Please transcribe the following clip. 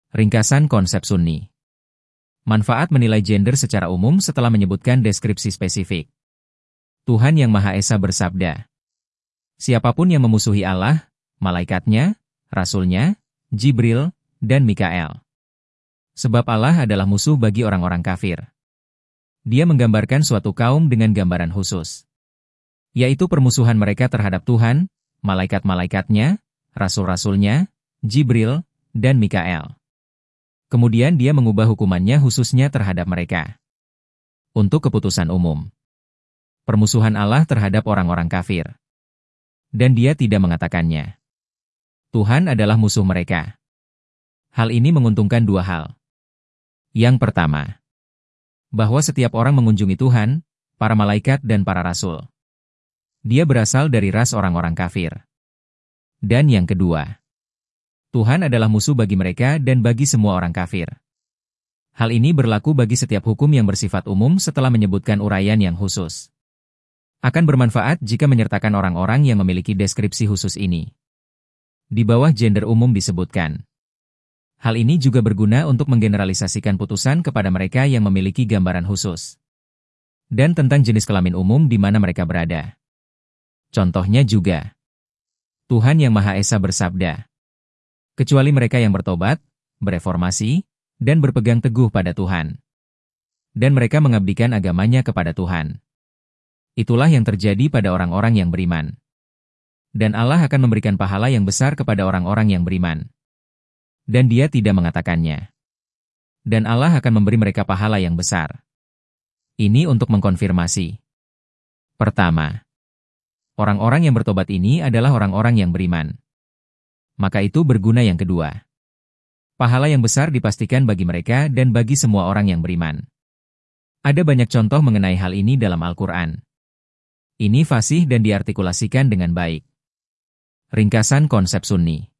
Ringkasan konsep Sunni. Manfaat menilai gender secara umum setelah menyebutkan deskripsi spesifik. Tuhan Yang Maha Esa bersabda, siapapun yang memusuhi Allah, malaikatnya, rasulnya, Jibril, dan Mikael. Sebab Allah adalah musuh bagi orang-orang kafir. Dia menggambarkan suatu kaum dengan gambaran khusus, yaitu permusuhan mereka terhadap Tuhan, malaikat-malaikatnya, rasul-rasulnya, Jibril, dan Mikael. Kemudian dia mengubah hukumannya khususnya terhadap mereka. Untuk keputusan umum. Permusuhan Allah terhadap orang-orang kafir. Dan dia tidak mengatakannya. Tuhan adalah musuh mereka. Hal ini menguntungkan dua hal. Yang pertama, bahwa setiap orang mengunjungi Tuhan, para malaikat dan para rasul. Dia berasal dari ras orang-orang kafir. Dan yang kedua, Tuhan adalah musuh bagi mereka dan bagi semua orang kafir. Hal ini berlaku bagi setiap hukum yang bersifat umum setelah menyebutkan uraian yang khusus. Akan bermanfaat jika menyertakan orang-orang yang memiliki deskripsi khusus ini. Di bawah gender umum disebutkan. Hal ini juga berguna untuk menggeneralisasikan putusan kepada mereka yang memiliki gambaran khusus. Dan tentang jenis kelamin umum di mana mereka berada. Contohnya juga, Tuhan Yang Maha Esa bersabda, kecuali mereka yang bertobat, bereformasi, dan berpegang teguh pada Tuhan. Dan mereka mengabdikan agamanya kepada Tuhan. Itulah yang terjadi pada orang-orang yang beriman. Dan Allah akan memberikan pahala yang besar kepada orang-orang yang beriman. Dan dia tidak mengatakannya. Dan Allah akan memberi mereka pahala yang besar. Ini untuk mengkonfirmasi. Pertama, orang-orang yang bertobat ini adalah orang-orang yang beriman. Maka itu berguna yang kedua. Pahala yang besar dipastikan bagi mereka dan bagi semua orang yang beriman. Ada banyak contoh mengenai hal ini dalam Al-Quran. Ini fasih dan diartikulasikan dengan baik. Ringkasan konsep Sunni.